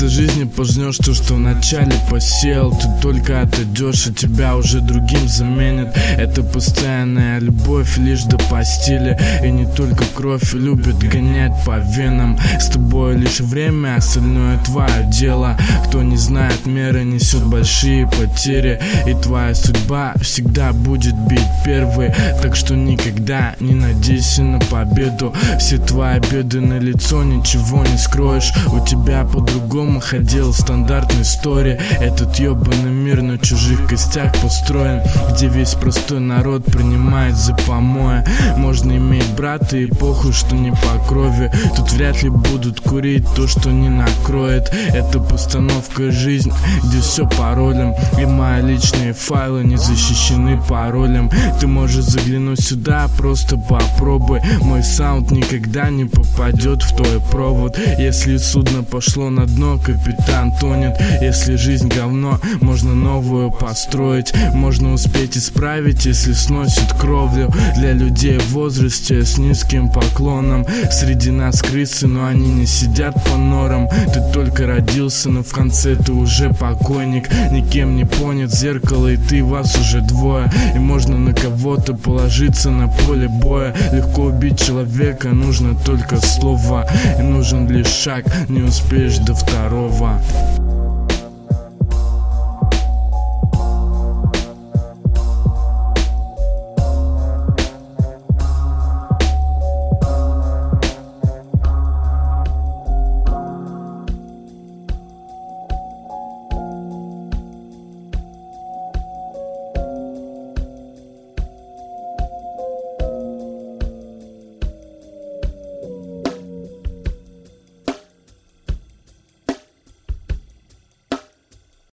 конце жизни пожнешь то, что вначале посеял. Ты только отойдешь, и тебя уже другим заменят. Это постоянная любовь лишь до постели. И не только кровь любит гонять по венам. С тобой лишь время, остальное твое дело. Кто не знает меры, несет большие потери. И твоя судьба всегда будет бить первой. Так что никогда не надейся на победу. Все твои беды на лицо, ничего не скроешь. У тебя по-другому ходил стандартная история. Этот ебаный мир на чужих костях построен, где весь простой народ принимает за помоя. Можно иметь брата и похуй, что не по крови. Тут вряд ли будут курить то, что не накроет. Это постановка жизнь, где все паролем. И мои личные файлы не защищены паролем. Ты можешь заглянуть сюда, просто попробуй. Мой саунд никогда не попадет в твой провод. Если судно пошло на дно, капитан тонет. Если жизнь говно, можно новую построить. Можно успеть исправить, если сносит кровлю. Для людей в возрасте с низким поклоном. Среди нас крысы, но они не сидят по норам. Ты только родился, но в конце ты уже покойник. Никем не понят зеркало, и ты, вас уже двое. И можно на кого-то положиться на поле боя. Легко убить человека, нужно только слово. И нужен лишь шаг, не успеешь до второго.